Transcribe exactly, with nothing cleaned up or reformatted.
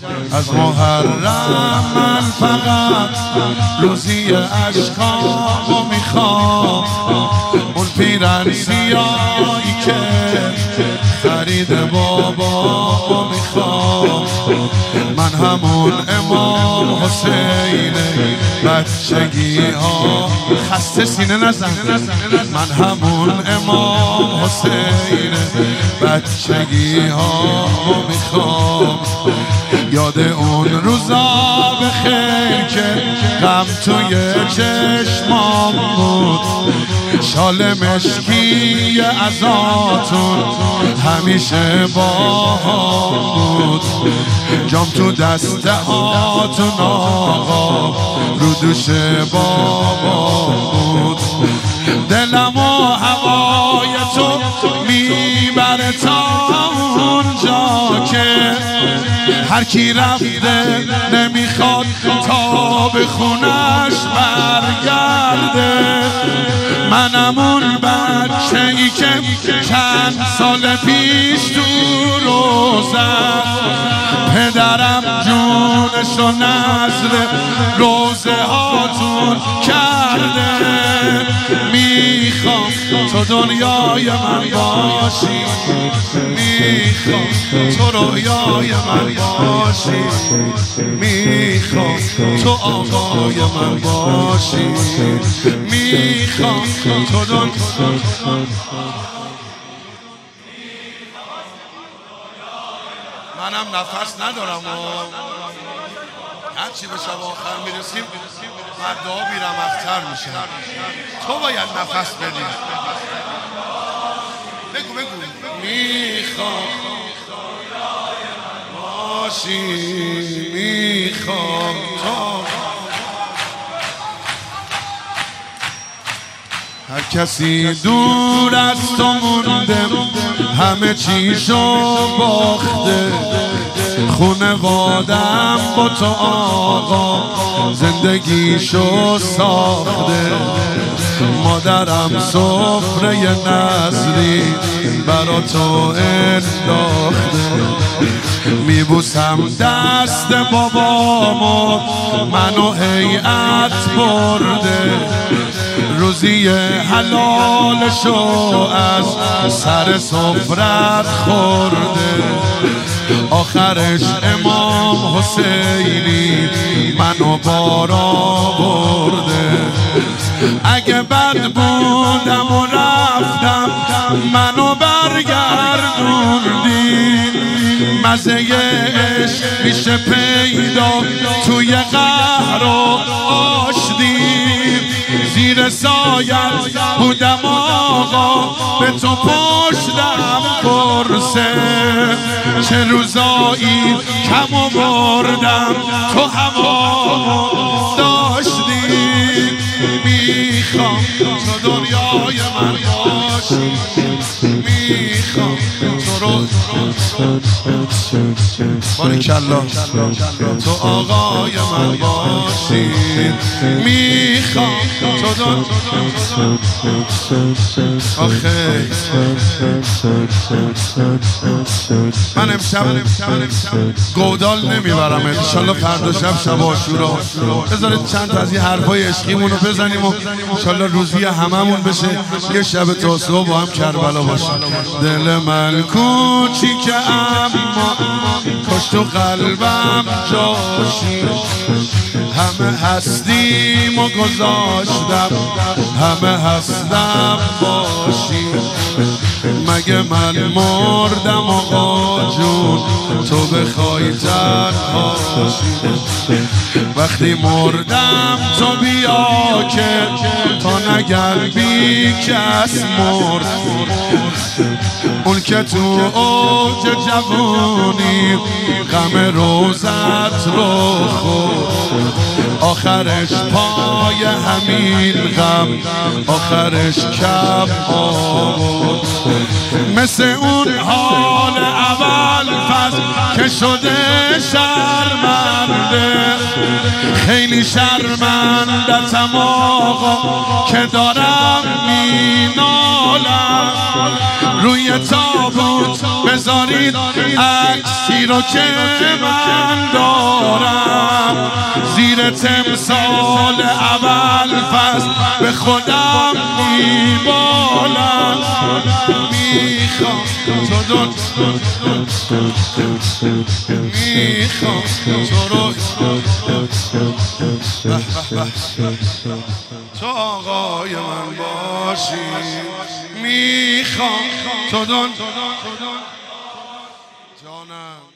از محرم من فقط روزی عشقامو میخوام، اون پیرن سیاهی که خرید بابامو میخوام. من همون امام حسین بچگی ها، خسته سینه نزن، من همون امام حسین بچگی ها میخوام. یاد اون روزا بخیر که غم توی چشمام بود، شال مشکی ازاتون همیشه باهام بود. جام تو دست هاتون آقا رو دوش بابا بود. دلم و هوای تو میبره تا اونجا که هر کی رفته نمیخواد تا به خونش برگرده. منم اون بچه ای که چند سال پیش تو روزم پدرم جونشو نذر روزه هاتون کرده. میخوام تو دنیای من باشی، میخوام تو رویای من باشی، میخوام تو آقای من باشی، میخوام تو دنیای منم نفس ندارم و هرچی به شب آخر میرسیم مردا بیرمختر میشه. تو باید نفس بدی. بگو بگو میخوام باشی، میخوام تو. هر کسی دور از تو مونده همه چیشو باخته. خونوادم با تو آقا زندگیشو ساخته. مادرم سفره نظری برا تو انداخته. میبوسم دست بابامو منو هیئت برده. روزی حلالشو از سر سفرت خورده. آخرش امام حسینی منو بارا برده. اگه بد بودم و رفتم منو برگردوندی. مزه عشق میشه پیدا توی قهر و آشتی. زیر سایت بودم آقا به تو پشتم پرسه. چه روزایی کم آوردم تو هوا داشتی. میخوام تو دنیای من باشی، میخوام تو رو باریکالله تو آقای من باشی. میخوام تو دن آخه من امشب گودال نمیبرم. انشالله فردا شب شب عاشورا بذارید چند تا از این حرفای عشقیمون رو بزنیم و انشالله روزی هممون بشه یه شب تاسوعا با هم کربلا باشه. دل من کوچیکه اما کاش تو قلبم جاشی. همه هستیم و گذاشتم همه هستم باشی. مگه من مردم آقا جون تو بخوای تنها باشی. وقتی مردم تو بیا که تا نگر بی کس مرد. اون که تو اوج جوانی غم روزت رو خورد. آخرش پای همین غم آخرش کم آورد. مثل اون حال اول فصل که شده شرمنده. خیلی شرمندتم آقا که دارم مینالم. روی تابوت بذارید عکسی رو که من تمثال اول پس به خودم میبالم میخوام تو دو میخوام تو رو تو آقای من باشی میخوام تو دو جانم